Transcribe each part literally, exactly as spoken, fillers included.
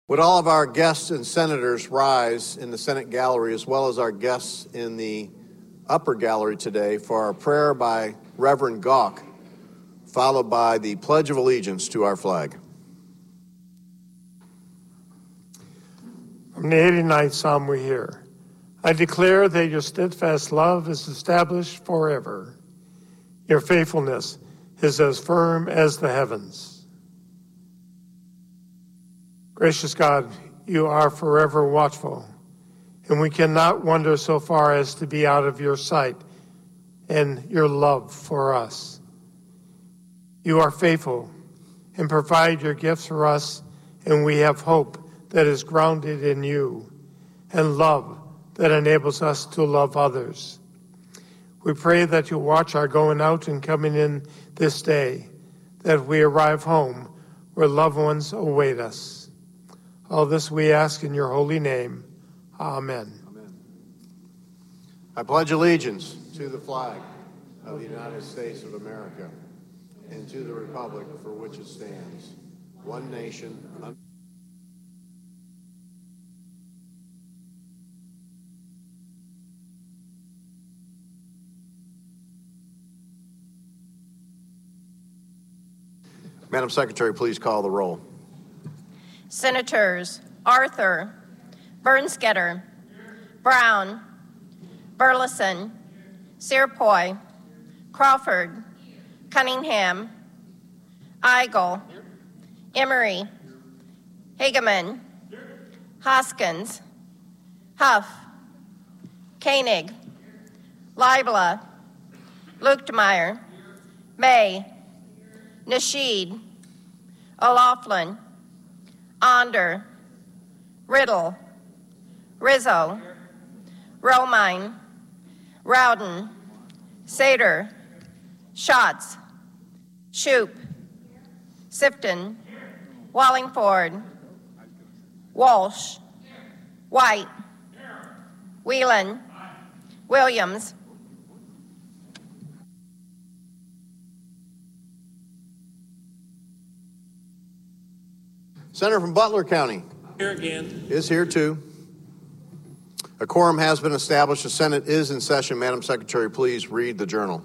Would all of our guests and senators rise in the Senate gallery, as well as our guests in the upper gallery today, for our prayer by Reverend Gauck, followed by the Pledge of Allegiance to our flag. From the eighty-ninth Psalm we hear, I declare that your steadfast love is established forever. Your faithfulness is as firm as the heavens. Gracious God, you are forever watchful, and we cannot wander so far as to be out of your sight and your love for us. You are faithful and provide your gifts for us, and we have hope that is grounded in you and love that enables us to love others. We pray that you watch our going out and coming in this day, that we arrive home where loved ones await us. All this we ask in your holy name. Amen. Amen. I pledge allegiance to the flag of the United States of America and to the republic for which it stands, one nation, under Madam Secretary, please call the roll. Senators Arthur, Bernsketter, Brown, Burleson, Searpoy, Crawford, Cunningham, Eigel, Emery, Hageman, Hoskins, Huff, Koenig, Leibla, Luchtmeyer, May, Nasheed, O'Laughlin, Onder, Riddle, Rizzo, Romine, Rowden, Sater, Schatz, Shoup, Sifton, Wallingford, Walsh, White, Whelan, Williams, Senator from Butler County. Here again. Is here too. A quorum has been established. The Senate is in session. Madam Secretary, please read the journal.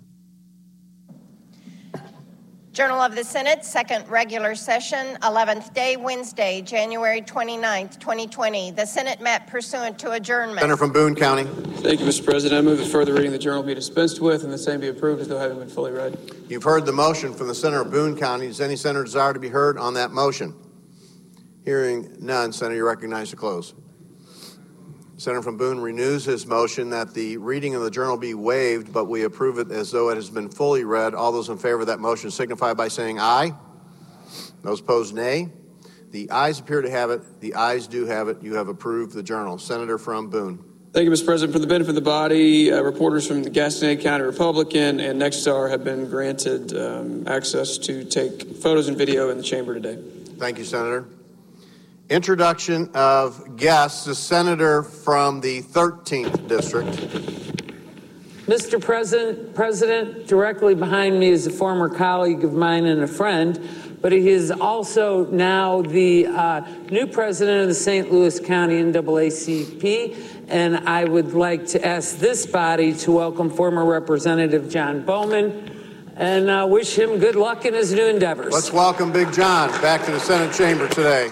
Journal of the Senate, second regular session, eleventh day, Wednesday, January twenty-ninth, twenty twenty. The Senate met pursuant to adjournment. Senator from Boone County. Thank you, Mister President. I move that further reading of the journal be dispensed with and the same be approved as though having been fully read. You've heard the motion from the Senator of Boone County. Does any senator desire to be heard on that motion? Hearing none, Senator, you're recognized to close. Senator from Boone renews his motion that the reading of the journal be waived, but we approve it as though it has been fully read. All those in favor of that motion signify by saying aye. Those opposed, nay. The ayes appear to have it. The ayes do have it. You have approved the journal. Senator from Boone. Thank you, Mister President. For the benefit of the body, uh, reporters from the Gaston County Republican and Nexstar have been granted um, access to take photos and video in the chamber today. Thank you, Senator. Introduction of guests. The senator from the thirteenth District. Mister President, President, directly behind me is a former colleague of mine and a friend, but he is also now the uh, new president of the Saint Louis County N double A C P, and I would like to ask this body to welcome former Representative John Bowman and uh, wish him good luck in his new endeavors. Let's welcome Big John back to the Senate chamber today.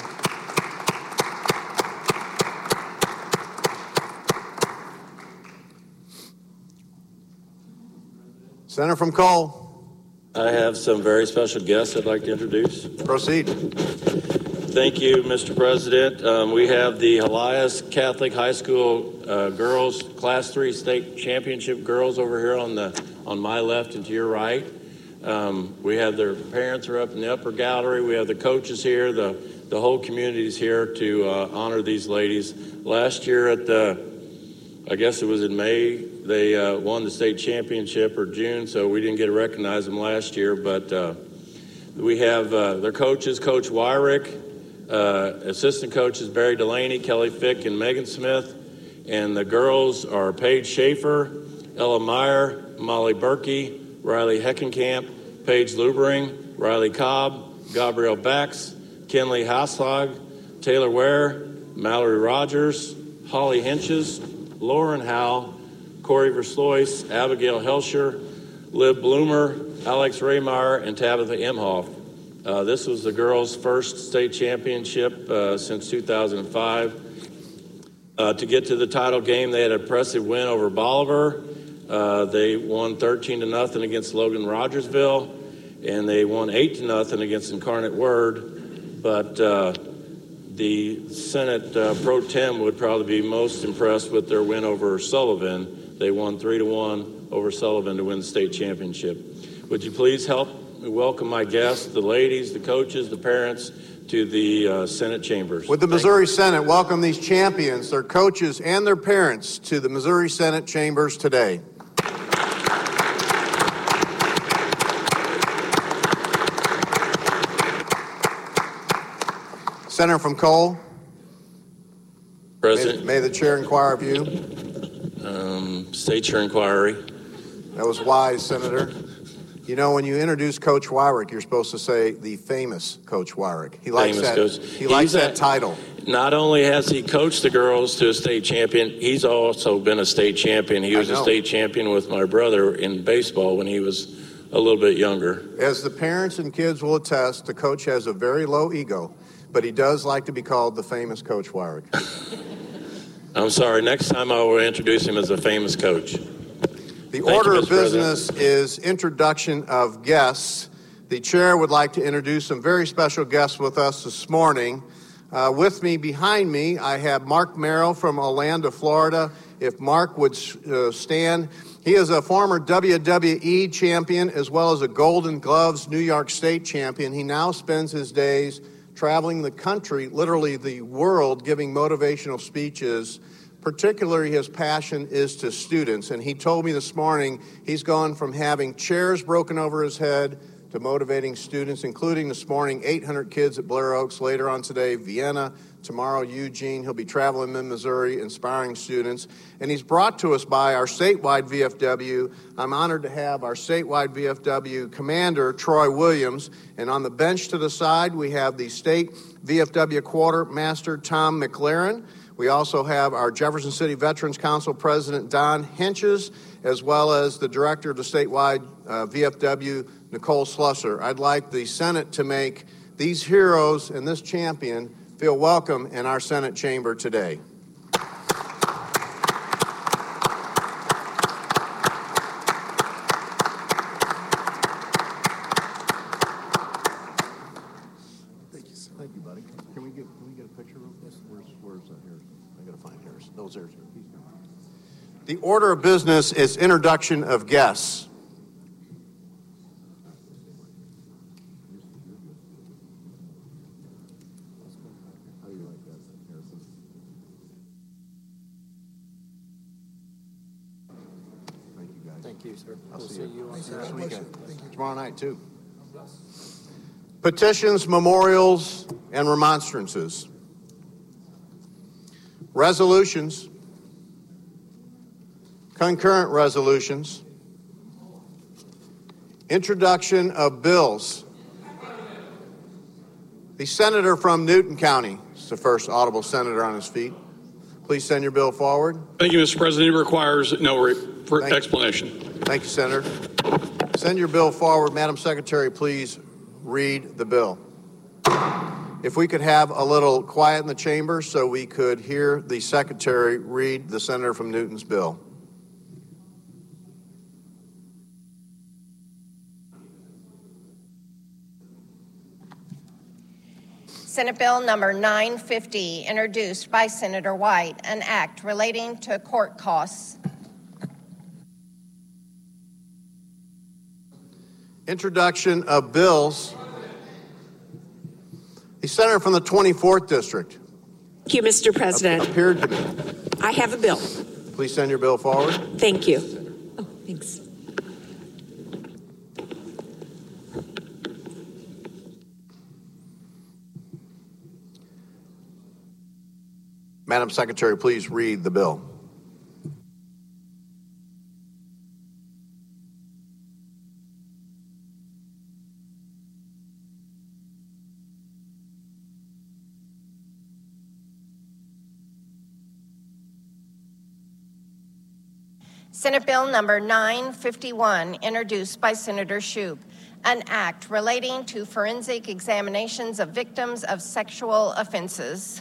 Senator from Cole. I have some very special guests I'd like to introduce. Proceed. Thank you, Mister President. Um, we have the Elias Catholic High School uh, girls Class three state championship girls over here on the on my left and to your right. Um, we have their parents are up in the upper gallery. We have the coaches here. The the whole community is here to uh, honor these ladies. Last year at the, I guess it was in May, they uh, won the state championship, or June, so we didn't get to recognize them last year. But uh, we have uh, their coaches, Coach Wyrick, uh, assistant coaches Barry Delaney, Kelly Fick, and Megan Smith. And the girls are Paige Schaefer, Ella Meyer, Molly Berkey, Riley Heckenkamp, Paige Lubering, Riley Cobb, Gabrielle Bax, Kenley Haslag, Taylor Ware, Mallory Rogers, Holly Henches, Lauren Howe, Corey Verslois, Abigail Helscher, Liv Bloomer, Alex Raymeyer, and Tabitha Imhoff. Uh, this was the girls' first state championship uh, since two thousand five. Uh, to get to the title game, they had an impressive win over Bolivar. Uh, they won thirteen to nothing against Logan Rogersville, and they won eight to nothing against Incarnate Word. But uh, the Senate uh, Pro Tem would probably be most impressed with their win over Sullivan. They won three to one over Sullivan to win the state championship. Would you please help me welcome my guests, the ladies, the coaches, the parents, to the uh, Senate chambers. Would the Missouri Senate welcome these champions, their coaches, and their parents to the Missouri Senate chambers today? Senator from Cole. President. May, may the chair inquire of you. Um, State Chair Inquiry. That was wise, Senator. You know, when you introduce Coach Wyrick, you're supposed to say the famous Coach Wyrick. He likes Famous that. coach. He likes He's that a- title. Not only has he coached the girls to a state champion, he's also been a state champion. He I was a know. state champion with my brother in baseball when he was a little bit younger. As the parents and kids will attest, the coach has a very low ego, but he does like to be called the famous Coach Wyrick. I'm sorry, next time I will introduce him as a famous coach. The Thank order you, of Mister President. business is introduction of guests. The chair would like to introduce some very special guests with us this morning. Uh, with me, behind me, I have Mark Merrill from Orlando, Florida. If Mark would uh, stand. He is a former W W E champion as well as a Golden Gloves New York State champion. He now spends his days traveling the country, literally the world, giving motivational speeches. Particularly, his passion is to students. And he told me this morning he's gone from having chairs broken over his head to motivating students, including this morning eight hundred kids at Blair Oaks, later on today, Vienna, tomorrow, Eugene. He'll be traveling in Missouri, inspiring students. And he's brought to us by our statewide V F W. I'm honored to have our statewide V F W commander, Troy Williams. And on the bench to the side, we have the state V F W quartermaster, Tom McLaren. We also have our Jefferson City Veterans Council President, Don Henches, as well as the Director of the statewide uh, V F W, Nicole Slusser. I'd like the Senate to make these heroes and this champion feel welcome in our Senate chamber today. Thank you, sir. Thank you, buddy. Can we get can we get a picture of this? Where's where's uh, here? I gotta find Harris. Those there's here. The order of business is introduction of guests. Thank you, sir. I'll We'll see see you. you on Next Saturday. weekend. Tomorrow night, too. Petitions, memorials, and remonstrances. Resolutions. Concurrent resolutions. Introduction of bills. The senator from Newton County is the first audible senator on his feet. Please send your bill forward. Thank you, Mister President. It requires no re- for Thank you. explanation. Thank you, Senator. Send your bill forward. Madam Secretary, please read the bill. If we could have a little quiet in the chamber so we could hear the Secretary read the senator from Newton's bill. Senate Bill number nine fifty, introduced by Senator White, an act relating to court costs. Introduction of bills. The senator from the twenty-fourth District Thank you, Mister President. appeared to me. I have a bill. Please send your bill forward. Thank you. Oh, thanks. Madam Secretary, please read the bill. Senate Bill number nine fifty-one, introduced by Senator Shoup, an act relating to forensic examinations of victims of sexual offenses.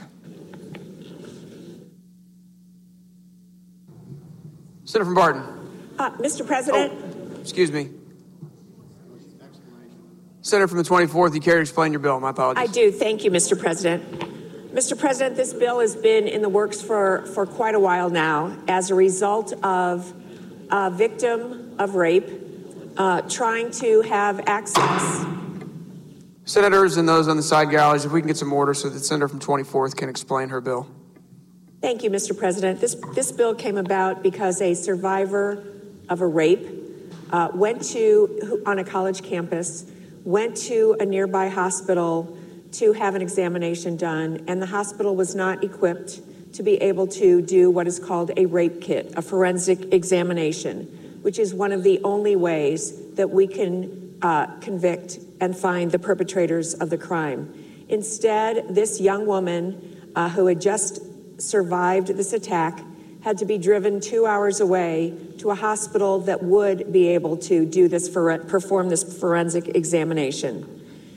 Senator from Barton. Uh, Mister President, Oh, excuse me. Senator from the twenty-fourth, you care to explain your bill. My apologies. I do. Thank you, Mister President. Mister President, this bill has been in the works for, for quite a while now as a result of a victim of rape uh, trying to have access. Senators and those on the side galleries, if we can get some order so that the senator from twenty-fourth can explain her bill. Thank you, Mister President. This, this bill came about because a survivor of a rape uh, went to, on a college campus, went to a nearby hospital to have an examination done, and the hospital was not equipped to be able to do what is called a rape kit, a forensic examination, which is one of the only ways that we can uh, convict and find the perpetrators of the crime. Instead, this young woman uh, who had just survived this attack had to be driven two hours away to a hospital that would be able to do this for, perform this forensic examination.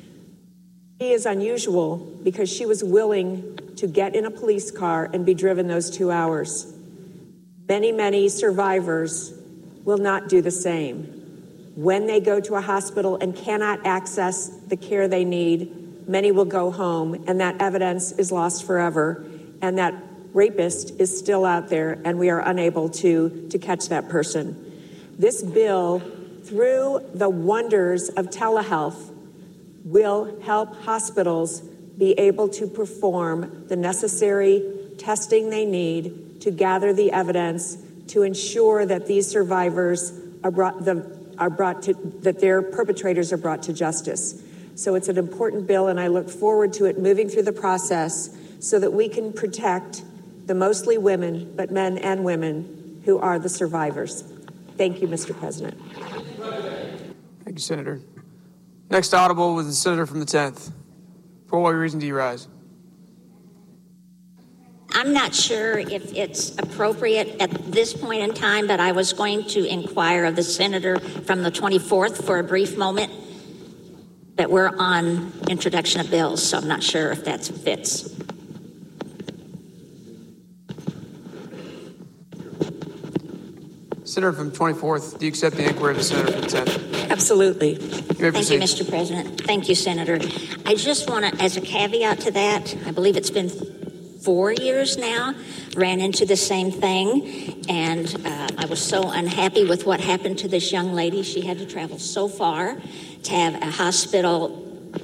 She is unusual because she was willing to get in a police car and be driven those two hours. Many, many survivors will not do the same. When they go to a hospital and cannot access the care they need, many will go home, and that evidence is lost forever, and that rapist is still out there, and we are unable to, to catch that person. This bill, through the wonders of telehealth, will help hospitals be able to perform the necessary testing they need to gather the evidence to ensure that these survivors are brought, the, are brought to, that their perpetrators are brought to justice. So it's an important bill, and I look forward to it moving through the process so that we can protect the mostly women, but men and women who are the survivors. Thank you, Mister President. Thank you, Senator. Next audible was the senator from the tenth. For what reason do you rise? I'm not sure if it's appropriate at this point in time, but I was going to inquire of the senator from the twenty-fourth for a brief moment. But we're on introduction of bills, so I'm not sure if that fits. Senator from twenty-fourth, do you accept the inquiry of the senator from the tenth? Absolutely. You Thank proceed. you, Mister President. Thank you, Senator. I just want to, as a caveat to that, I believe it's been four years now, ran into the same thing, and uh, I was so unhappy with what happened to this young lady. She had to travel so far to have a hospital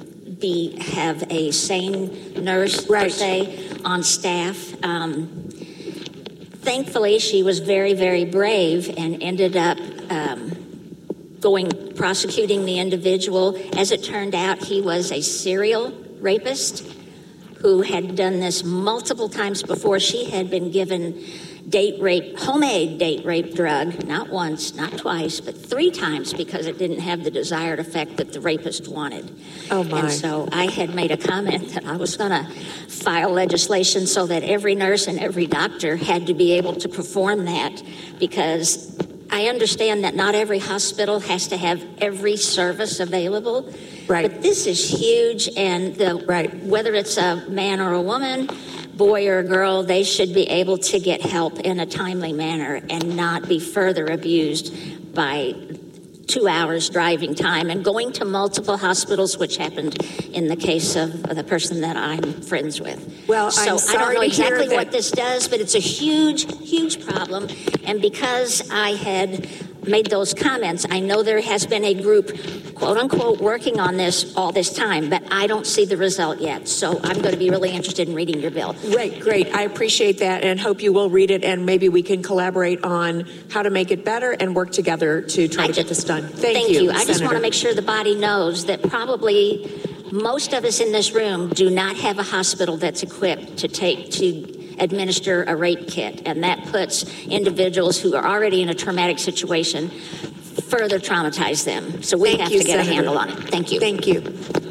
be have a sane nurse, right. per se, on staff. Um, Thankfully, she was very, very brave and ended up um, going, prosecuting the individual. As it turned out, he was a serial rapist who had done this multiple times before. She had been given date rape, homemade date rape drug, not once, not twice, but three times because it didn't have the desired effect that the rapist wanted. Oh, my. And so I had made a comment that I was going to file legislation so that every nurse and every doctor had to be able to perform that, because I understand that not every hospital has to have every service available. Right. But this is huge, and the, right. whether it's a man or a woman, boy or girl, they should be able to get help in a timely manner and not be further abused by two hours driving time and going to multiple hospitals, which happened in the case of the person that I'm friends with. Well, so I'm sorry I don't know to hear exactly that. what this does, but it's a huge, huge problem. And because I had made those comments, I know there has been a group, quote unquote, working on this all this time, but I don't see the result yet. So I'm going to be really interested in reading your bill. Great, great. I appreciate that and hope you will read it, and maybe we can collaborate on how to make it better and work together to try I to just, get this done. Thank, thank you, you. I just Senator. want to make sure the body knows that probably most of us in this room do not have a hospital that's equipped to take to administer a rape kit, and that puts individuals who are already in a traumatic situation further traumatize them. So we Thank have you, to get Senator. a handle on it. Thank you. Thank you.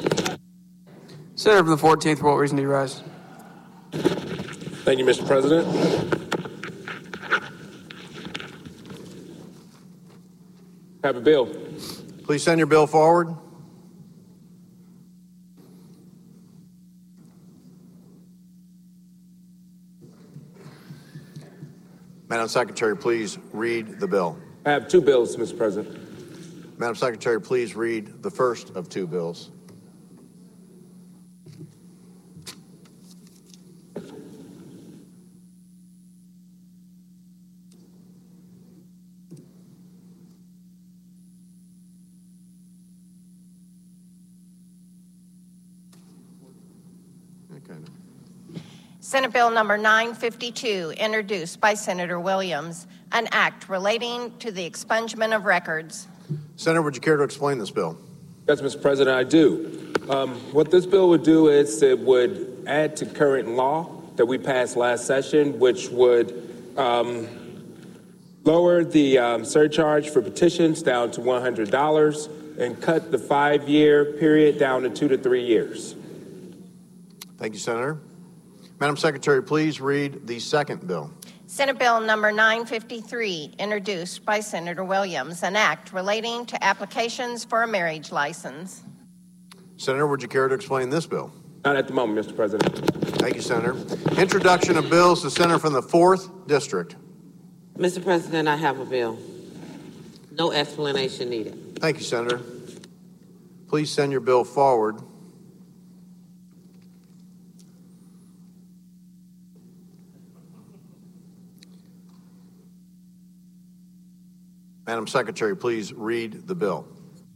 Senator from the fourteenth, for what reason do you rise? Thank you, Mister President. Have a bill. Please send your bill forward. Madam Secretary, please read the bill. I have two bills, Mister President. Madam Secretary, please read the first of two bills. Senate Bill number nine fifty-two, introduced by Senator Williams, an act relating to the expungement of records. Senator, would you care to explain this bill? Yes, Mister President, I do. Um, what this bill would do is it would add to current law that we passed last session, which would um, lower the um, surcharge for petitions down to one hundred dollars and cut the five-year period down to two to three years. Thank you, Senator. Madam Secretary, please read the second bill. Senate Bill number nine fifty-three, introduced by Senator Williams, an act relating to applications for a marriage license. Senator, would you care to explain this bill? Not at the moment, Mister President. Thank you, Senator. Introduction of bills. The senator from the fourth District. Mister President, I have a bill. No explanation needed. Thank you, Senator. Please send your bill forward. Madam Secretary, please read the bill.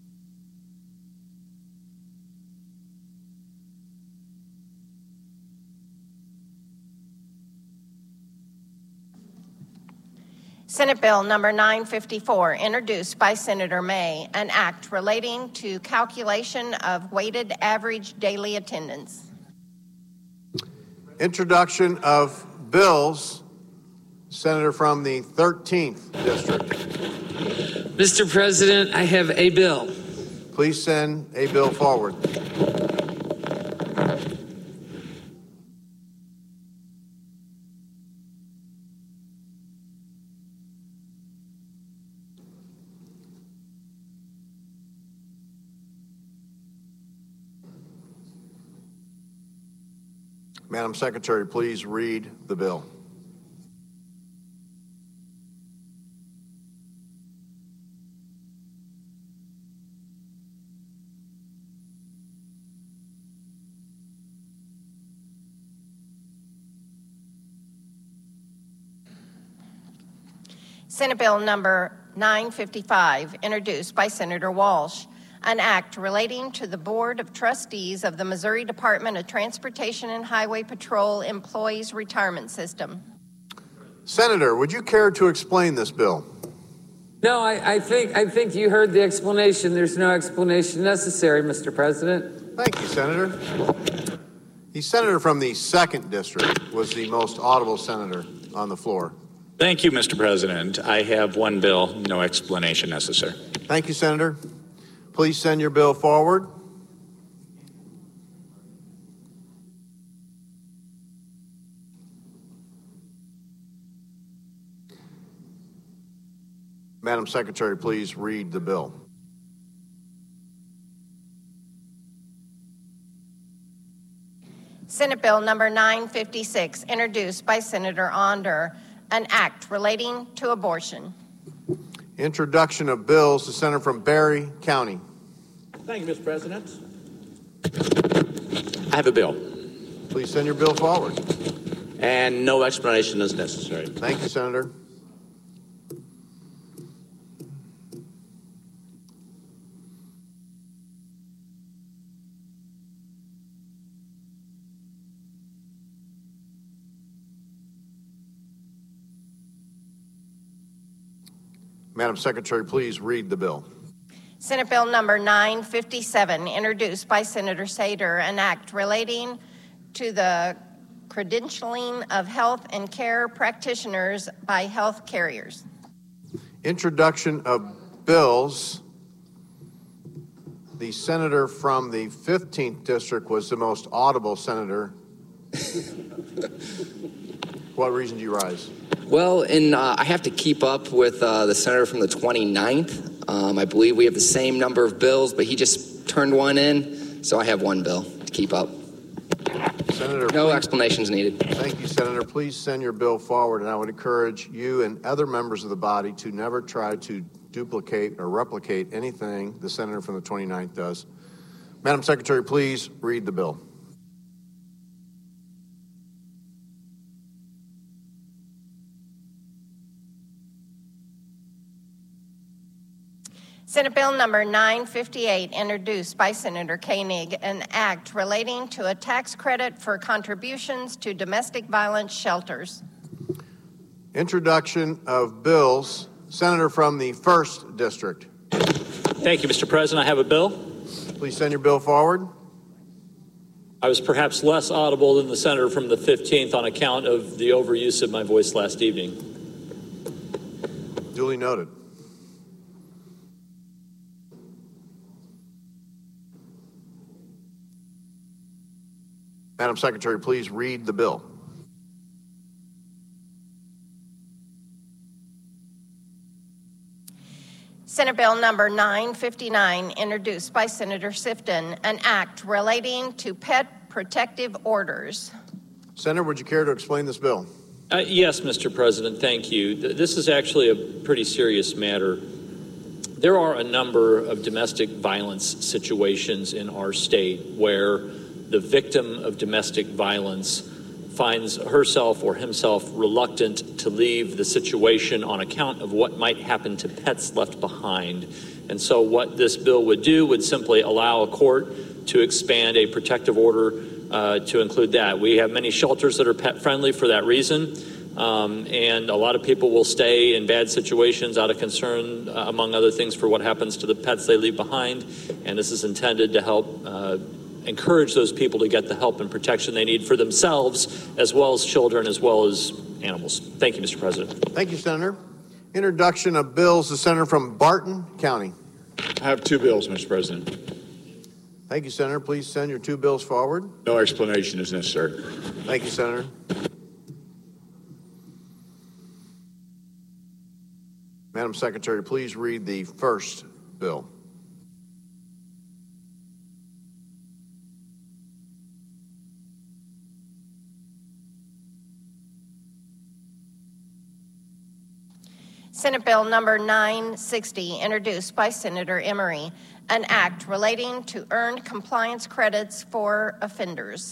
Senate Bill number nine fifty-four, introduced by Senator May, an act relating to calculation of weighted average daily attendance. Introduction of bills. Senator from the thirteenth District. Mister President, I have a bill. Please send a bill forward. Madam Secretary, please read the bill. Senate Bill number nine fifty-five, introduced by Senator Walsh, an act relating to the Board of Trustees of the Missouri Department of Transportation and Highway Patrol Employees Retirement System. Senator, would you care to explain this bill? No, I, I think I think you heard the explanation. There's no explanation necessary, Mister President. Thank you, Senator. The senator from the second District was the most audible senator on the floor. Thank you, Mister President. I have one bill, no explanation necessary. Thank you, Senator. Please send your bill forward. Madam Secretary, please read the bill. Senate Bill number nine fifty-six, introduced by Senator Onder, an act relating to abortion. Introduction of bills. The senator from Barry County. Thank you, Mister President. I have a bill. Please send your bill forward. And no explanation is necessary. Thank you, Senator. Madam Secretary, please read the bill. Senate Bill number nine fifty-seven, introduced by Senator Sater, an act relating to the credentialing of health and care practitioners by health carriers. Introduction of bills. The senator from the fifteenth District was the most audible senator. What reason do you rise? Well, in, uh, I have to keep up with uh, the senator from the twenty-ninth. Um, I believe we have the same number of bills, but he just turned one in, so I have one bill to keep up. Senator, no please, explanations needed. Thank you, Senator. Please send your bill forward, and I would encourage you and other members of the body to never try to duplicate or replicate anything the senator from the twenty-ninth does. Madam Secretary, please read the bill. Senate Bill number nine fifty-eight, introduced by Senator Koenig, an act relating to a tax credit for contributions to domestic violence shelters. Introduction of bills. Senator from the first District. Thank you, Mister President. I have a bill. Please send your bill forward. I was perhaps less audible than the senator from the fifteenth on account of the overuse of my voice last evening. Duly noted. Madam Secretary, please read the bill. Senate Bill number nine fifty-nine, introduced by Senator Sifton, an act relating to pet protective orders. Senator, would you care to explain this bill? Uh, yes, Mister President, thank you. This is actually a pretty serious matter. There are a number of domestic violence situations in our state where the victim of domestic violence finds herself or himself reluctant to leave the situation on account of what might happen to pets left behind. And so what this bill would do would simply allow a court to expand a protective order uh, to include that. We have many shelters that are pet friendly for that reason. Um, and a lot of people will stay in bad situations out of concern, uh, among other things, for what happens to the pets they leave behind. And this is intended to help uh, encourage those people to get the help and protection they need for themselves, as well as children, as well as animals. Thank you, Mister President. Thank you, Senator. Introduction of bills. The senator from Barton County. I have two bills, Mister President. Thank you, Senator. Please send your two bills forward. No explanation is necessary. Thank you, Senator. Madam Secretary, please read the first bill. Senate Bill number nine sixty, introduced by Senator Emery, an act relating to earned compliance credits for offenders.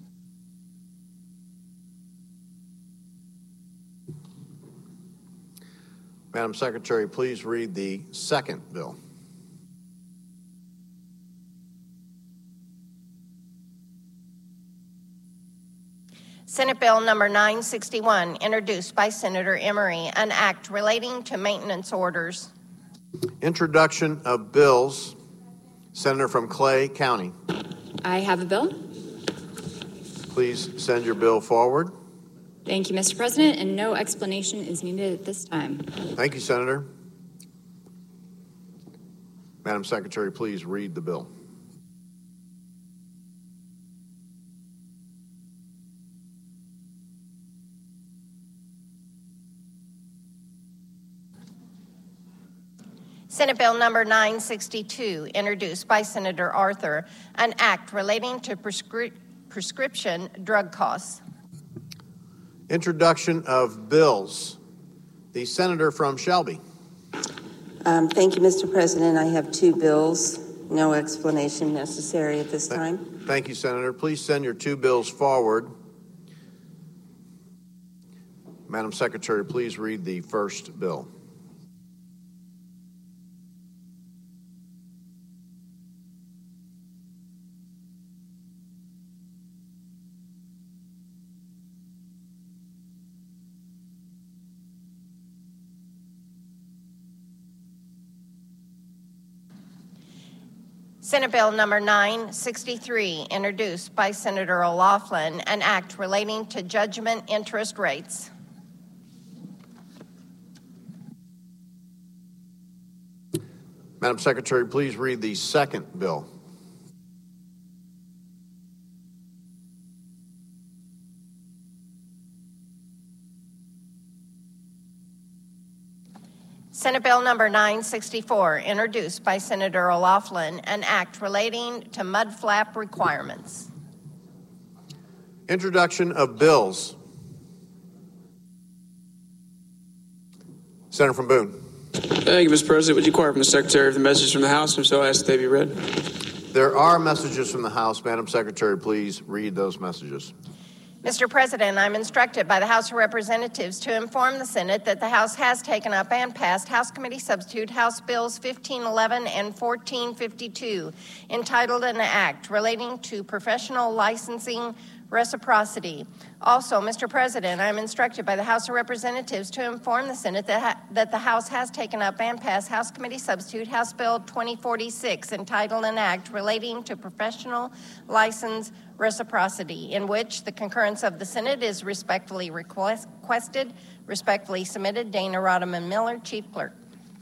Madam Secretary, please read the second bill. Senate Bill number nine sixty-one, introduced by Senator Emery, an act relating to maintenance orders. Introduction of bills. Senator from Clay County. I have a bill. Please send your bill forward. Thank you, Mister President, and no explanation is needed at this time. Thank you, Senator. Madam Secretary, please read the bill. Senate Bill number nine sixty-two, introduced by Senator Arthur, an act relating to prescri- prescription drug costs. Introduction of bills. The senator from Shelby. Um, thank you, Mister President. I have two bills. No explanation necessary at this time. Thank you, Senator. Please send your two bills forward. Madam Secretary, please read the first bill. Senate Bill number nine sixty-three, introduced by Senator O'Laughlin, an act relating to judgment interest rates. Madam Secretary, please read the second bill. Senate Bill number nine sixty-four, introduced by Senator O'Laughlin, an act relating to mudflap requirements. Introduction of bills. Senator from Boone. Thank you, Mister President. Would you inquire from the Secretary of the messages from the House? If so, I ask that they be read. There are messages from the House. Madam Secretary, please read those messages. Mister President, I'm instructed by the House of Representatives to inform the Senate that the House has taken up and passed House Committee Substitute House Bills fifteen eleven and fourteen fifty-two, entitled an act relating to professional licensing reciprocity. Also, Mister President, I'm instructed by the House of Representatives to inform the Senate that, ha- that the House has taken up and passed House Committee Substitute House Bill twenty forty-six, entitled an act relating to professional license reciprocity, in which the concurrence of the Senate is respectfully request- requested. Respectfully submitted, Dana Rodman Miller, Chief Clerk.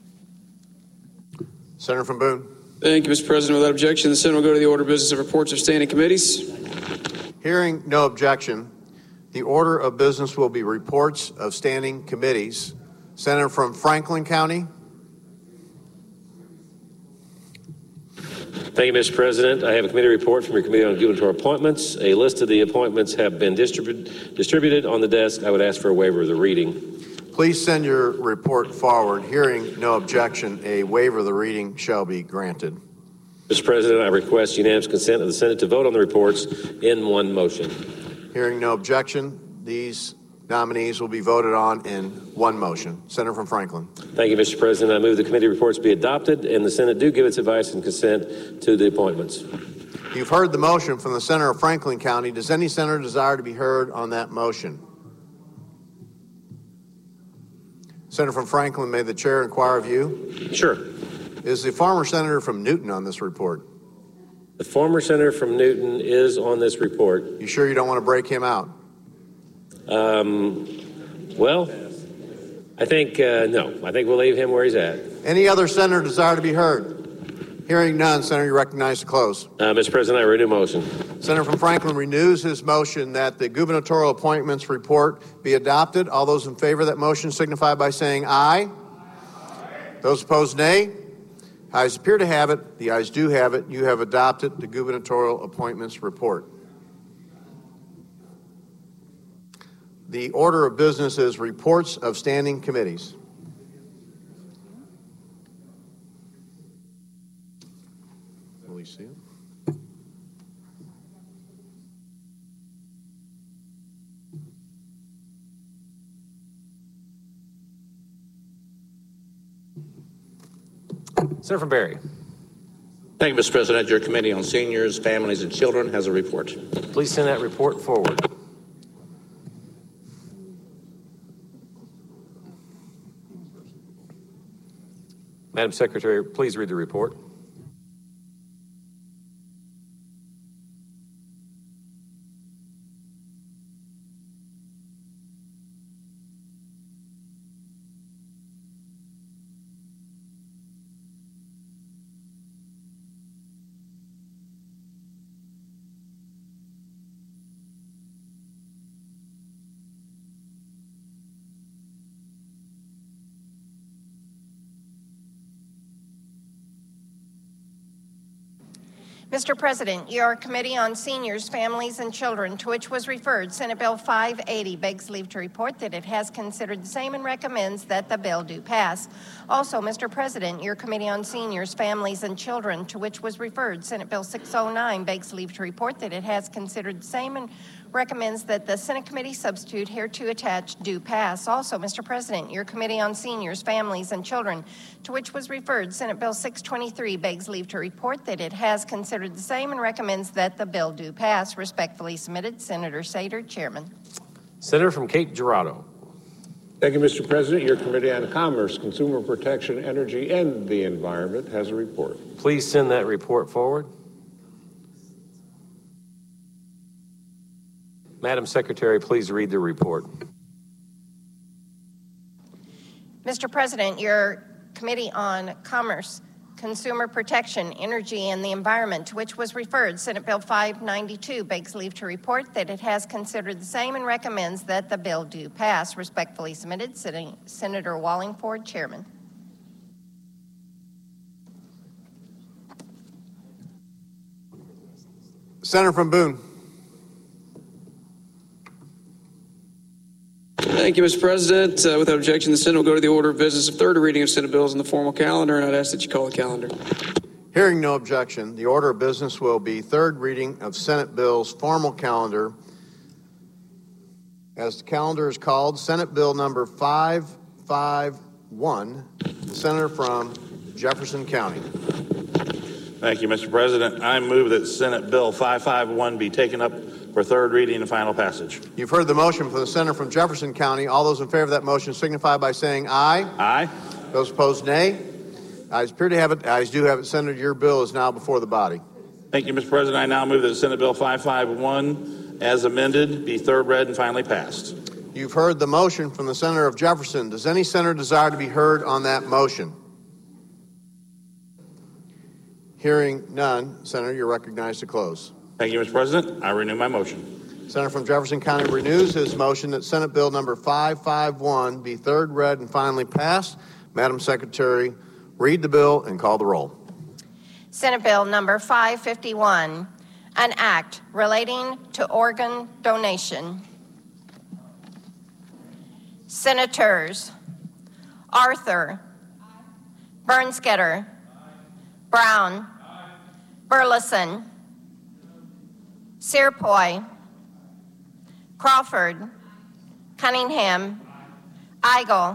Senator from Boone. Thank you, Mister President. Without objection, the Senate will go to the order of business of reports of standing committees. Hearing no objection, the order of business will be reports of standing committees. Senator from Franklin County. Thank you, Mister President. I have a committee report from your Committee on Gubernatorial Appointments. A list of the appointments have been distribu- distributed on the desk. I would ask for a waiver of the reading. Please send your report forward. Hearing no objection, a waiver of the reading shall be granted. Mister President, I request unanimous consent of the Senate to vote on the reports in one motion. Hearing no objection, these nominees will be voted on in one motion. Senator from Franklin. Thank you, Mister President. I move the committee reports be adopted and the Senate do give its advice and consent to the appointments. You've heard the motion from the Senator of Franklin County. Does any senator desire to be heard on that motion? Senator from Franklin, may the chair inquire of you? Sure. Is the former senator from Newton on this report? The former senator from Newton is on this report. You sure you don't want to break him out? Um, well, I think, uh, no. I think we'll leave him where he's at. Any other senator desire to be heard? Hearing none, Senator, you're recognized to close. Uh, Mister President, I renew motion. Senator from Franklin renews his motion that the gubernatorial appointments report be adopted. All those in favor of that motion signify by saying aye. Aye. Those opposed, nay. Ayes appear to have it. The ayes do have it. You have adopted the gubernatorial appointments report. The order of business is reports of standing committees. Will you see it? Senator from Barry. Thank you, Mister President. Your Committee on Seniors, Families, and Children has a report. Please send that report forward. Madam Secretary, please read the report. Mister President, your Committee on Seniors, Families, and Children, to which was referred Senate Bill five eighty, begs leave to report that it has considered the same and recommends that the bill do pass. Also, Mister President, your Committee on Seniors, Families, and Children, to which was referred Senate Bill six oh nine, begs leave to report that it has considered the same and recommends that the Senate Committee Substitute hereto attached do pass. Also, Mister President, your Committee on Seniors, Families, and Children, to which was referred Senate Bill six twenty-three, begs leave to report that it has considered the same and recommends that the bill do pass. Respectfully submitted, Senator Sater, Chairman. Senator from Cape Girardeau. Thank you, Mister President. Your Committee on Commerce, Consumer Protection, Energy, and the Environment has a report. Please send that report forward. Madam Secretary, please read the report. Mister President, your Committee on Commerce, Consumer Protection, Energy, and the Environment, to which was referred Senate Bill five ninety-two, begs leave to report that it has considered the same and recommends that the bill do pass. Respectfully submitted, Sen- Senator Wallingford, Chairman. Senator from Boone. Thank you, Mister President. Uh, without objection, the Senate will go to the order of business of third reading of Senate bills in the formal calendar, and I'd ask that you call the calendar. Hearing no objection, the order of business will be third reading of Senate bills, formal calendar. As the calendar is called, Senate Bill number five five one, the senator from Jefferson County. Thank you, Mister President. I move that Senate Bill five five one be taken up for third reading and final passage. You've heard the motion from the senator from Jefferson County. All those in favor of that motion signify by saying aye. Aye. Those opposed, nay. Ayes appear to have it. Ayes do have it. Senator, your bill is now before the body. Thank you, Mister President. I now move that Senate Bill five five one, as amended, be third read and finally passed. You've heard the motion from the senator of Jefferson. Does any senator desire to be heard on that motion? Hearing none, Senator, you're recognized to close. Thank you, Mister President. I renew my motion. Senator from Jefferson County renews his motion that Senate Bill number five five one be third read and finally passed. Madam Secretary, read the bill and call the roll. Senate Bill number five fifty-one, an act relating to organ donation. Senators Arthur, Bernsketter, Brown, Burleson, Searpoy, Crawford, Cunningham, Eigel,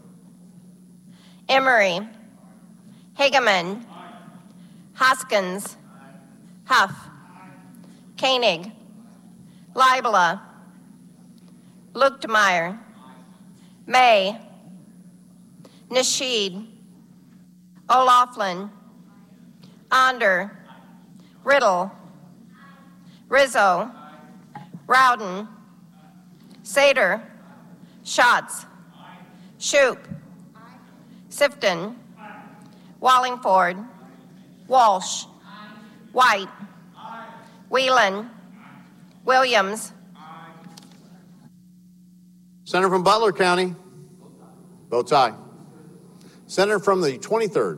Emery, Hageman, Hoskins, Huff, Koenig, Leibler, Luchtmeyer, May, Nasheed, O'Laughlin, Onder, Riddle, Rizzo, Rowden, Sater, Schatz, Shoup, Sifton, Wallingford, Walsh, White, Whelan, Williams. Senator from Butler County, votes aye. Senator from the twenty-third,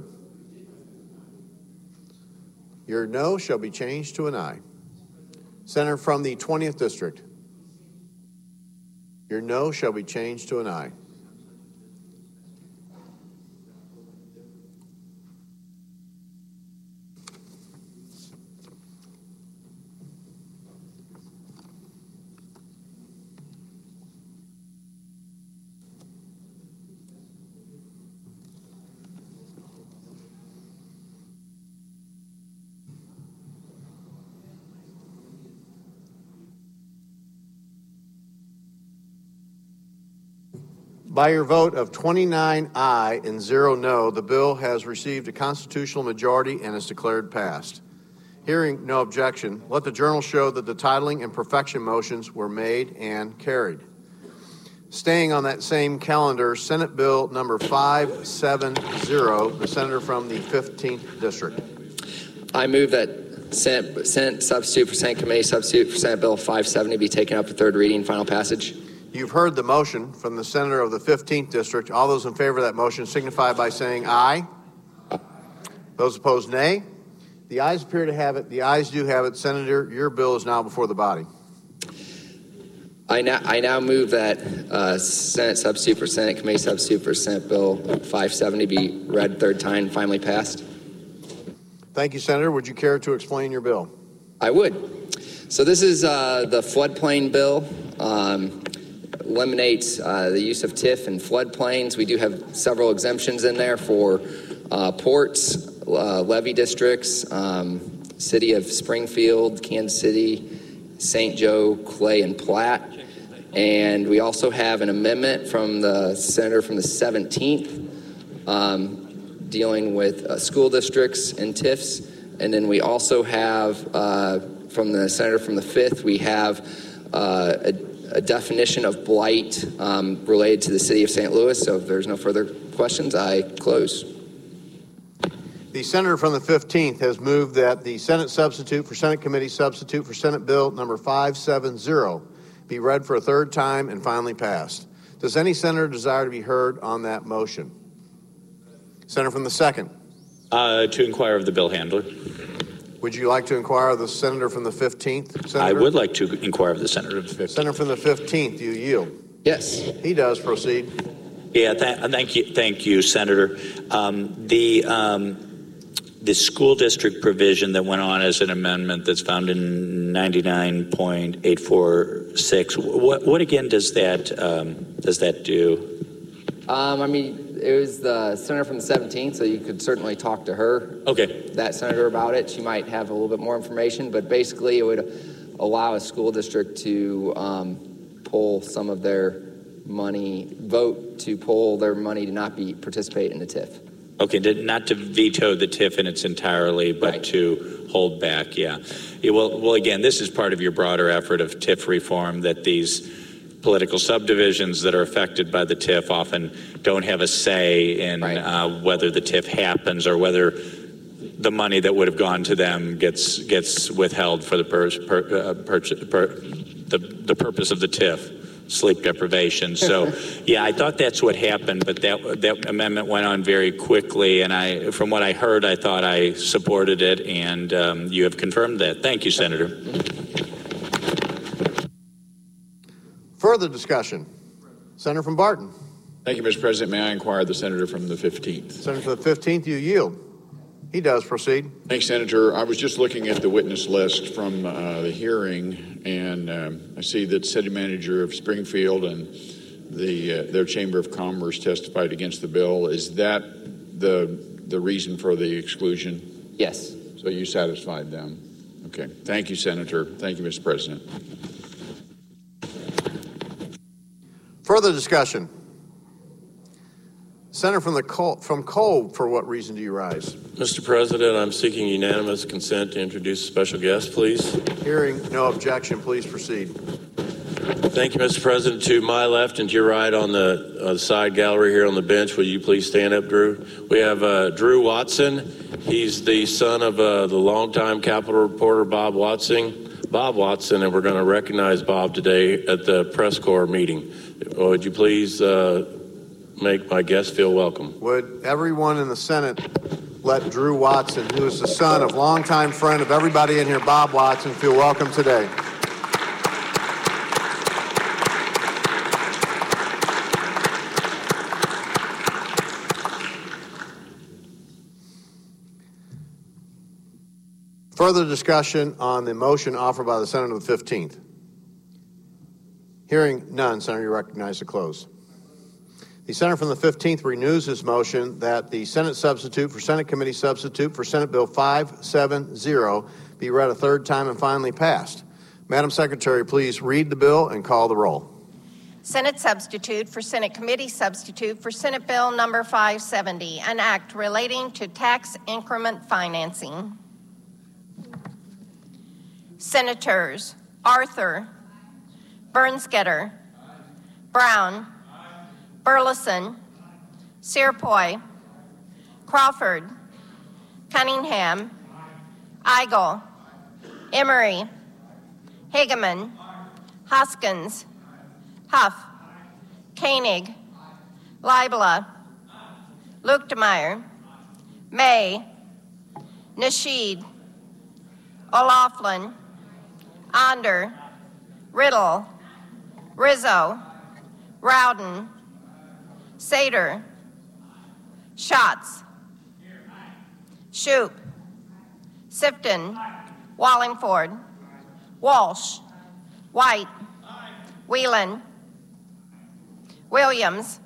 your no shall be changed to an aye. Senator from the twentieth District, your no shall be changed to an aye. By your vote of twenty-nine aye and zero no, the bill has received a constitutional majority and is declared passed. Hearing no objection, let the journal show that the titling and perfection motions were made and carried. Staying on that same calendar, Senate Bill number five seventy, the senator from the fifteenth District. I move that Senate, Senate substitute for Senate Committee substitute for Senate Bill five seventy be taken up for third reading and final passage. You've heard the motion from the senator of the fifteenth District. All those in favor of that motion signify by saying aye. Those opposed, nay. The ayes appear to have it. The ayes do have it. Senator, your bill is now before the body. I now, I now move that uh, Senate substitute for Senate Committee substitute for Senate Bill five seventy be read third time and finally passed. Thank you, Senator. Would you care to explain your bill? I would. So this is uh, the floodplain bill. Um, eliminates uh, the use of T I F in floodplains. We do have several exemptions in there for uh, ports, uh, levee districts, um, city of Springfield, Kansas City, Saint Joe, Clay, and Platte. And we also have an amendment from the senator from the seventeenth um, dealing with uh, school districts and T I Fs. And then we also have uh, from the senator from the fifth, we have uh, a a definition of blight um, related to the city of Saint Louis. So if there's no further questions, I close. The senator from the fifteenth has moved that the Senate substitute for Senate Committee substitute for Senate Bill number five seventy be read for a third time and finally passed. Does any senator desire to be heard on that motion? Senator from the second. Uh, to inquire of the bill handler. Would you like to inquire of the senator from the fifteenth? I would like to inquire of the senator of the fifteenth. Senator from the fifteenth, you yield. Yes. He does. Proceed. Yeah, th- thank you, thank you, Senator. Um, the um, the school district provision that went on as an amendment that's found in ninety-nine point eight four six. What, what again does that um, does that do? Um, I mean, it was the senator from the seventeenth, so you could certainly talk to her. Okay. That senator about it. She might have a little bit more information, but basically, it would allow a school district to um, pull some of their money, vote to pull their money to not be participate in the T I F. Okay, to, not to veto the T I F in its entirely, but right. to hold back. Yeah. yeah. Well, well, again, this is part of your broader effort of T I F reform, that these political subdivisions that are affected by the T I F often don't have a say in right. uh, whether the T I F happens or whether the money that would have gone to them gets gets withheld for the per, per, uh, per, per, the the purpose of the T I F. Sleep deprivation. So, yeah, I thought that's what happened, but that that amendment went on very quickly, and I, from what I heard, I thought I supported it, and um, you have confirmed that. Thank you, Senator. Further discussion. Senator from Barton. Thank you, Mister President. May I inquire the senator from the fifteenth? Senator from the fifteenth, you yield. He does. Proceed. Thanks, Senator. I was just looking at the witness list from uh, the hearing, and um, I see that City Manager of Springfield and the uh, their Chamber of Commerce testified against the bill. Is that the the reason for the exclusion? Yes. So you satisfied them? Okay. Thank you, Senator. Thank you, Mister President. Further discussion. Senator from the Cole, from Cole, for what reason do you rise? Mister President, I'm seeking unanimous consent to introduce a special guest, please. Hearing no objection, please proceed. Thank you, Mister President. To my left and to your right on the uh, side gallery here on the bench, will you please stand up, Drew? We have uh, Drew Watson. He's the son of uh, the longtime Capitol reporter Bob Watson. Bob Watson, and we're going to recognize Bob today at the press corps meeting. Would you please uh, make my guests feel welcome? Would everyone in the Senate let Drew Watson, who is the son of longtime friend of everybody in here, Bob Watson, feel welcome today? Further discussion on the motion offered by the Senator of the fifteenth. Hearing none, Senator, you recognize to close. The Senator from the fifteenth renews his motion that the Senate substitute for Senate Committee substitute for Senate Bill five seventy be read a third time and finally passed. Madam Secretary, please read the bill and call the roll. Senate substitute for Senate Committee substitute for Senate Bill number five seventy, an act relating to tax increment financing. Senators Arthur, Bernsketter, Brown, Burleson, Searpoy, Crawford, Cunningham, Eigel, Emery, Hageman, Hoskins, Huff, Koenig, Leibla, Luetkemeyer, May, Nasheed, O'Laughlin, Onder, Riddle, Rizzo, Rowden, Sater, Schatz, Shoup, Sifton, Wallingford, Walsh, White, Whelan, Williams,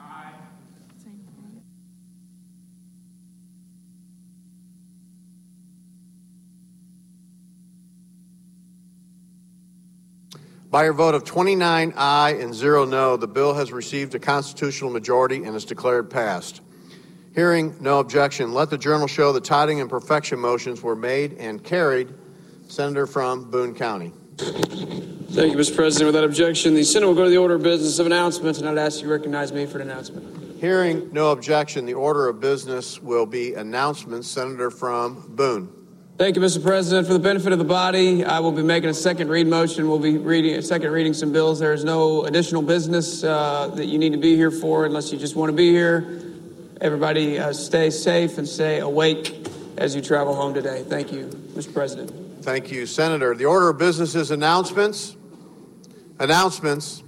By your vote of twenty-nine aye and zero no, the bill has received a constitutional majority and is declared passed. Hearing no objection, let the journal show the tithing and perfection motions were made and carried. Senator from Boone County. Thank you, Mister President. Without objection, the Senate will go to the order of business of announcements, and I'd ask you to recognize me for an announcement. Hearing no objection, the order of business will be announcements. Senator from Boone. Thank you, Mister President. For the benefit of the body, I will be making a second read motion. We'll be reading a second reading some bills. There is no additional business uh, that you need to be here for unless you just want to be here. Everybody uh, stay safe and stay awake as you travel home today. Thank you, Mister President. Thank you, Senator. The order of business is announcements. Announcements.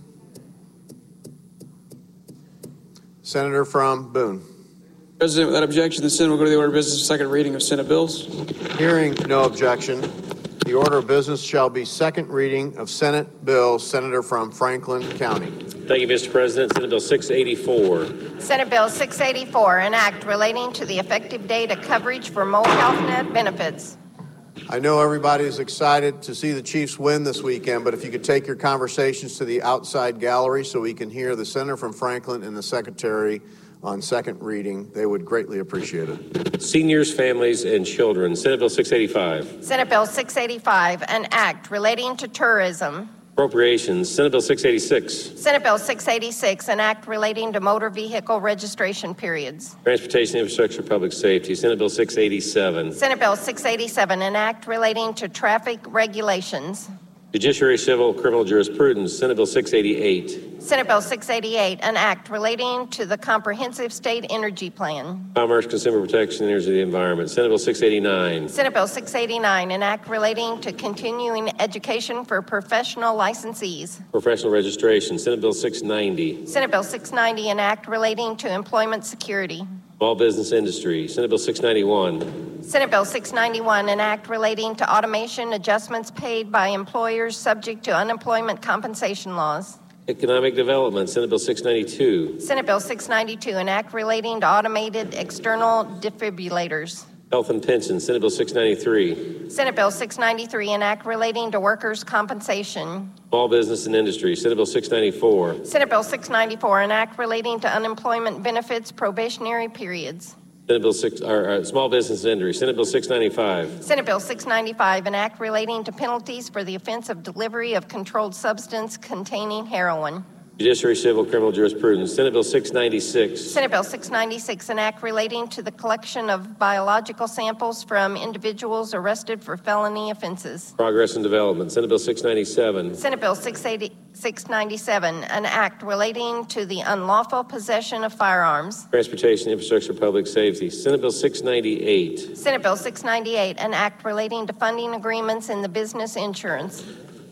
Senator from Boone. President, without objection, the Senate will go to the order of business, second reading of Senate bills. Hearing no objection, the order of business shall be second reading of Senate bills. Senator from Franklin County. Thank you, Mister President. Senate Bill six eighty-four. Senate Bill six eighty-four, an act relating to the effective date of coverage for mobile health net benefits. I know everybody is excited to see the Chiefs win this weekend, but if you could take your conversations to the outside gallery so we can hear the Senator from Franklin and the Secretary on second reading, they would greatly appreciate it. Seniors, families, and children. Senate Bill six eighty-five. Senate Bill six eighty-five, an act relating to tourism. Appropriations. Senate Bill six eighty-six. Senate Bill six eighty-six, an act relating to motor vehicle registration periods. Transportation Infrastructure Public Safety. Senate Bill six eighty-seven. Senate Bill six eighty-seven, an act relating to traffic regulations. Judiciary Civil Criminal Jurisprudence. Senate Bill six eighty-eight. Senate Bill six eighty-eight, an act relating to the Comprehensive State Energy Plan. Commerce, Consumer Protection, Energy, and the Environment. Senate Bill six eighty-nine. Senate Bill six eighty-nine, an act relating to continuing education for professional licensees. Professional Registration. Senate Bill six ninety. Senate Bill six ninety, an act relating to employment security. Small Business Industry. Senate Bill six ninety-one. Senate Bill six ninety-one, an act relating to automation adjustments paid by employers subject to unemployment compensation laws. Economic Development. Senate Bill six ninety-two. Senate Bill six ninety-two, an act relating to automated external defibrillators. Health and Pensions. Senate Bill six ninety-three. Senate Bill six ninety-three, an act relating to workers' compensation. Small Business and Industry. Senate Bill six ninety-four. Senate Bill six ninety-four, an act relating to unemployment benefits probationary periods. Senate Bill six, or, uh, Small Business and Industry. Senate Bill six ninety-five. Senate Bill six ninety-five, an act relating to penalties for the offense of delivery of controlled substance containing heroin. Judiciary Civil Criminal Jurisprudence. Senate Bill six ninety-six. Senate Bill six ninety-six, an act relating to the collection of biological samples from individuals arrested for felony offenses. Progress and Development. Senate Bill six ninety-seven. Senate Bill six ninety-seven, an act relating to the unlawful possession of firearms. Transportation Infrastructure Public Safety. Senate Bill six ninety-eight. Senate Bill six ninety-eight, an act relating to funding agreements in the business insurance.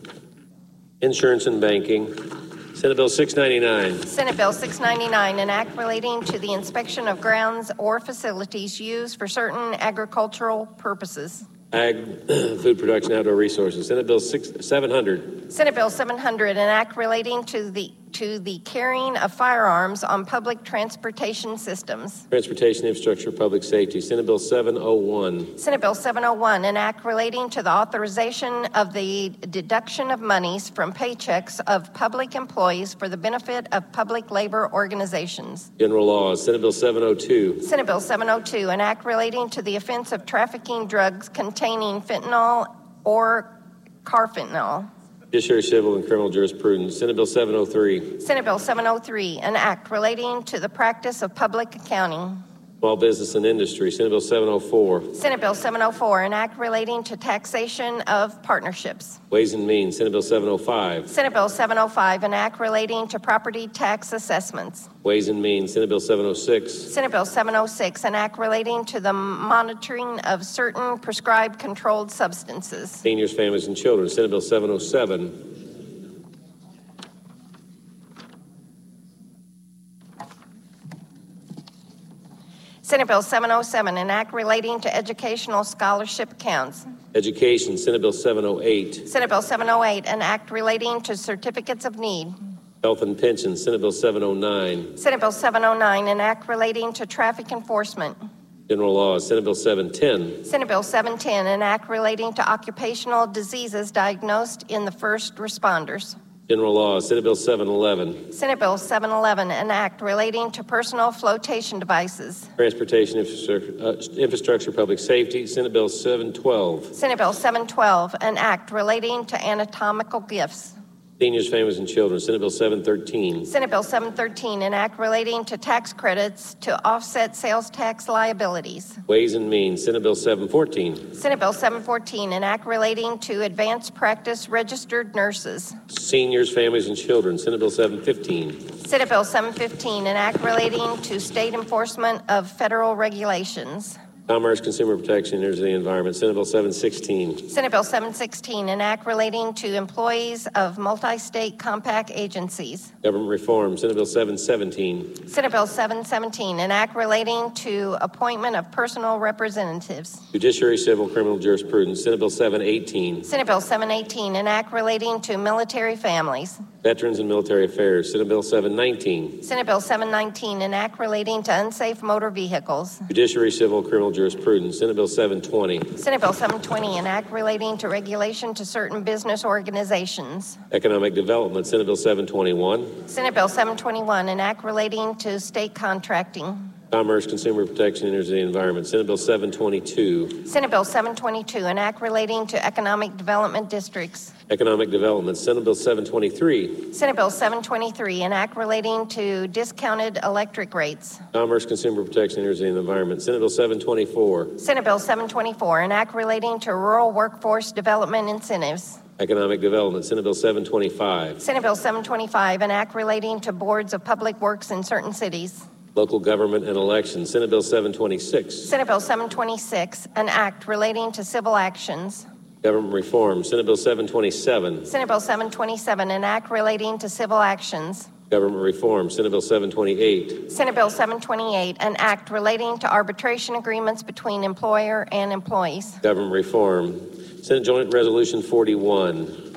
Insurance and Banking. Senate Bill six ninety-nine. Senate Bill six ninety-nine, an act relating to the inspection of grounds or facilities used for certain agricultural purposes. Ag, Food Production, Outdoor Resources. Senate Bill six, seven hundred. Senate Bill seven hundred, an act relating to the to the carrying of firearms on public transportation systems. Transportation Infrastructure Public Safety. Senate Bill seven oh one. Senate Bill seven oh one, an act relating to the authorization of the deduction of monies from paychecks of public employees for the benefit of public labor organizations. General Laws. Senate Bill seven oh two. Senate Bill seven oh two, an act relating to the offense of trafficking drugs containing fentanyl or carfentanil. Judiciary Civil and Criminal Jurisprudence. Senate Bill seven oh three. Senate Bill seven oh three, an act relating to the practice of public accounting. Small Business and Industry. Senate Bill seven oh four. Senate Bill seven oh four, an act relating to taxation of partnerships. Ways and Means. Senate Bill seven oh five. Senate Bill seven oh five, an act relating to property tax assessments. Ways and Means. Senate Bill seven oh six. Senate Bill seven oh six, an act relating to the monitoring of certain prescribed controlled substances. Seniors, Families, and Children. Senate Bill seven oh seven. Senate Bill seven oh seven, an act relating to educational scholarship accounts. Education. Senate Bill seven oh eight. Senate Bill seven oh eight, an act relating to certificates of need. Health and Pensions. Senate Bill seven oh nine. Senate Bill seven oh nine, an act relating to traffic enforcement. General Laws. Senate Bill seven ten. Senate Bill seven ten, an act relating to occupational diseases diagnosed in the first responders. General Laws. Senate Bill seven eleven. Senate Bill seven eleven, an act relating to personal flotation devices. Transportation Infrastructure, uh, Infrastructure Public Safety. Senate Bill seven twelve. Senate Bill seven twelve, an act relating to anatomical gifts. Seniors, Families, and Children. Senate Bill seven thirteen. Senate Bill seven thirteen, an act relating to tax credits to offset sales tax liabilities. Ways and Means. Senate Bill seven fourteen. Senate Bill seven fourteen, an act relating to advanced practice registered nurses. Seniors, Families, and Children. Senate Bill seven fifteen. Senate Bill seven fifteen, an act relating to state enforcement of federal regulations. Commerce, Consumer Protection, Energy, and the Environment. Senate Bill seven sixteen. Senate Bill seven sixteen, an act relating to employees of multi-state compact agencies. Government Reform. Senate Bill seven seventeen. Senate Bill seven seventeen, an act relating to appointment of personal representatives. Judiciary, Civil, Criminal Jurisprudence. Senate Bill seven eighteen. Senate Bill seven eighteen, an act relating to military families. Veterans and Military Affairs. Senate Bill seven nineteen. Senate Bill seven nineteen, an act relating to unsafe motor vehicles. Judiciary, Civil, Criminal Jurisprudence. Senate Bill seven twenty. Senate Bill seven twenty, an act relating to regulation to certain business organizations. Economic Development. Senate Bill seven twenty-one. Senate Bill seven twenty-one, an act relating to state contracting. Commerce, Consumer Protection, Energy, and the Environment. Senate Bill seven twenty-two. Senate Bill seven twenty-two, an act relating to economic development districts. Economic Development. Senate Bill seven twenty-three. Senate Bill seven twenty-three, an act relating to discounted electric rates. Commerce, Consumer Protection, Energy, and the Environment. Senate Bill seven twenty-four. Senate Bill seven twenty-four, an act relating to rural workforce development incentives. Economic Development. Senate Bill seven twenty-five. Senate Bill seven twenty-five, an act relating to boards of public works in certain cities. Local Government and Elections. Senate Bill seven twenty-six. Senate Bill seven twenty-six, an act relating to civil actions. Government Reform. Senate Bill seven twenty-seven. Senate Bill seven twenty-seven, an act relating to civil actions. Government Reform. Senate Bill seven twenty-eight. Senate Bill seven twenty-eight, an act relating to arbitration agreements between employer and employees. Government Reform. Senate Joint Resolution forty-one.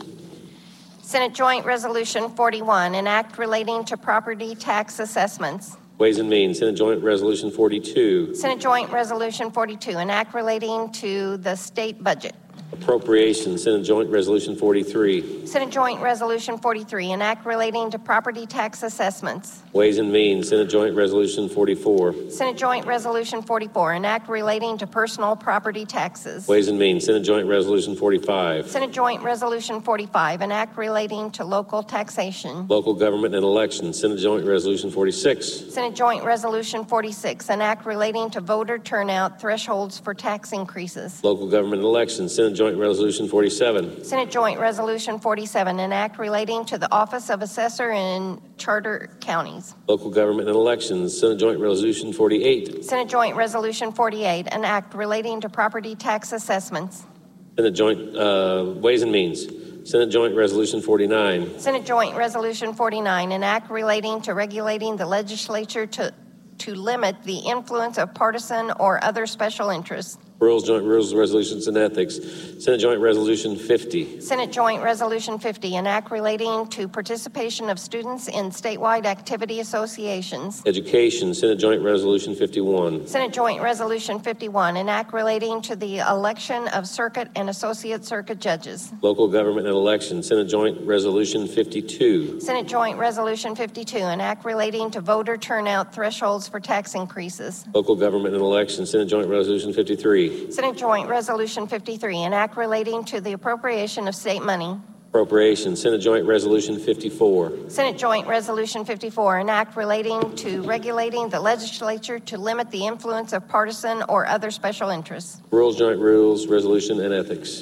Senate Joint Resolution forty-one, an act relating to property tax assessments. Ways and Means. Senate Joint Resolution forty-two. Senate Joint Resolution forty-two, an act relating to the state budget. Appropriations. Senate Joint Resolution forty-three. Senate Joint Resolution forty-three, an act relating to property tax assessments. Ways and Means. Senate Joint Resolution forty-four. Senate Joint Resolution forty-four, an act relating to personal property taxes. Ways and Means. Senate Joint Resolution forty-five. Senate Joint Resolution forty-five, an act relating to local taxation. Local Government and Elections. Senate Joint Resolution forty-six. Senate Joint Resolution forty-six, an act relating to voter turnout thresholds for tax increases. Local Government and Elections. Senate Joint Resolution forty-seven. Senate Joint Resolution forty-seven, an act relating to the Office of Assessor in charter counties. Local Government and Elections. Senate Joint Resolution forty-eight. Senate Joint Resolution forty-eight, an act relating to property tax assessments. Senate Joint uh, Ways and Means. Senate Joint Resolution forty-nine. Senate Joint Resolution forty-nine, an act relating to regulating the legislature to, to limit the influence of partisan or other special interests. Rules, Joint Rules, Resolutions, and Ethics. Senate Joint Resolution fifty. Senate Joint Resolution fifty, an act relating to participation of students in statewide activity associations. Education. Senate Joint Resolution fifty-one. Senate Joint Resolution fifty-one, an act relating to the election of circuit and associate circuit judges. Local Government and Elections. Senate Joint Resolution fifty-two. Senate Joint Resolution fifty-two, an act relating to voter turnout thresholds for tax increases. Local Government and Elections. Senate Joint Resolution fifty-three. Senate Joint Resolution fifty-three, an act relating to the appropriation of state money. Appropriations. Senate Joint Resolution fifty-four. Senate Joint Resolution fifty-four, an act relating to regulating the legislature to limit the influence of partisan or other special interests. Rules, Joint Rules, Resolution, and Ethics.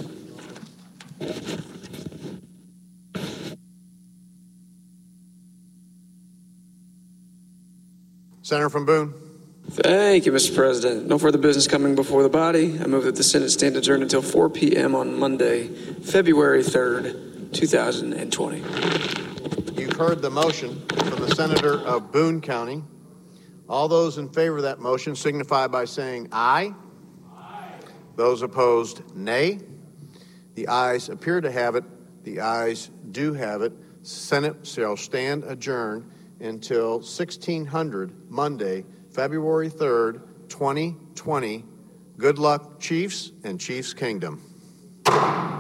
Senator from Boone. Thank you, Mister President. No further business coming before the body. I move that the Senate stand adjourned until four p.m. on Monday, February third, two thousand twenty. You've heard the motion from the Senator of Boone County. All those in favor of that motion signify by saying aye. Aye. Those opposed, nay. The ayes appear to have it. The ayes do have it. Senate shall stand adjourned until sixteen hundred Monday, February third, twenty twenty. Good luck, Chiefs and Chiefs Kingdom.